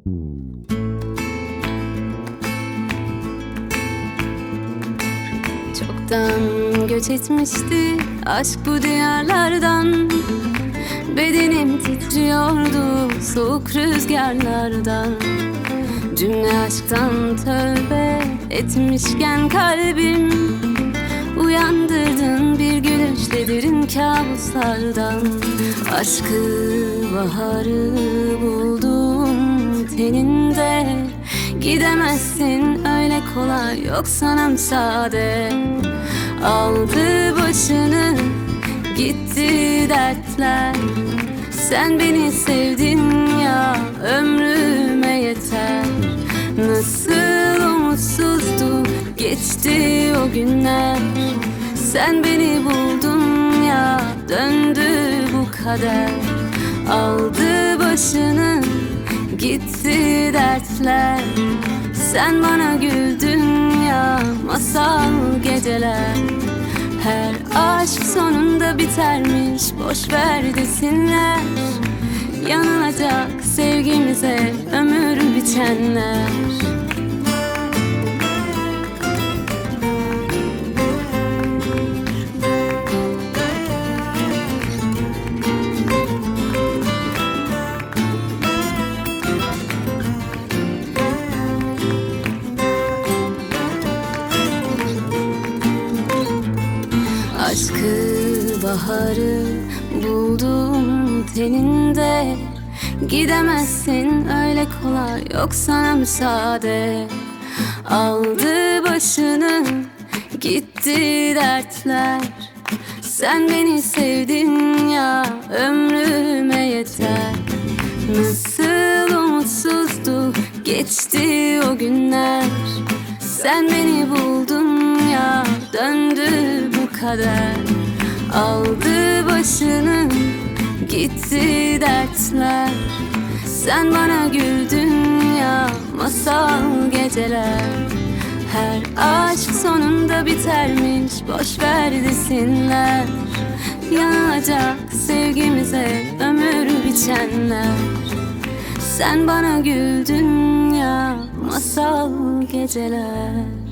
Çoktan göç etmişti aşk bu diyarlardan. Bedenim titriyordu soğuk rüzgarlardan. Cümle aşktan tövbe etmişken kalbim, uyandırdın bir gülüşle derin kabuslardan. Aşkı baharı buldum teninde. Gidemezsin öyle kolay, yok sana müsaade. Aldı başını gitti dertler. Sen beni sevdin ya, ömrüme yeter. Nasıl umutsuzdu geçti o günler. Sen beni buldun ya, döndü bu kader. Aldı başını gitti dertler. Sen bana güldün ya, masal geceler. Her aşk sonunda bitermiş, boş ver desinler. Yanılacak sevgimize ömür biçenler. Aşkı baharı buldum teninde. Gidemezsin öyle kolay, yok sana müsaade. Aldı başını gitti dertler. Sen beni sevdin ya, ömrüme yeter. Nasıl umutsuzdu geçti o günler. Sen beni buldun ya, döndü bu kader. Aldı başını gitti dertler. Sen bana güldün ya, masal geceler. Her aşk sonunda bitermiş, boş ver desinler. Yanacak sevgimize ömür biçenler. Sen bana güldün ya, masal geceler.